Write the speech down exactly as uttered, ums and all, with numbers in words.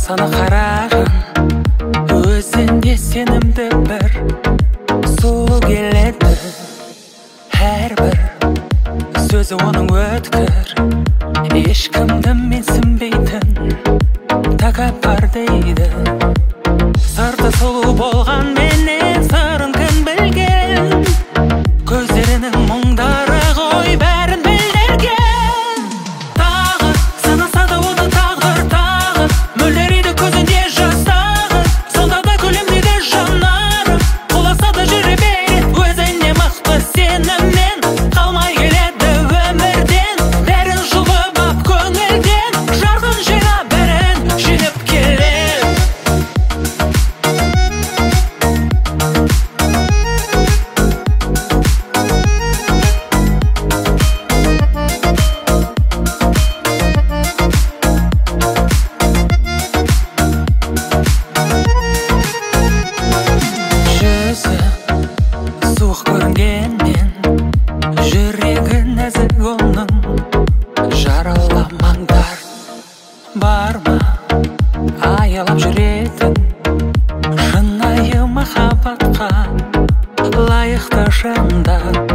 Сана қарағын өзінде сенімді бір сұлу келеді. Әрбір сөзі оның өткір, ешкімді менсінбейтін тәкаппар дейді. Сырты сұлу болған менен сырын кім білген, көздерінің мұңдары ғой бәрін білдірген. Тағы сынаса да оны тағдыр, тағы мөлдірейді көзінде жастағы, сонда да күлімдейді жанарым, құласа да жүре береді өзіне мықты сеніммен. Қалмай келеді өмірден бәрін жұлып ап көңілден, жарқын жиға бәрін жинап келеді. Суық көрінгенмен жүрегі нәзік оның, жараламаңдар бар ма аялап жүретін шынайы махаббатқа лайықты жандар.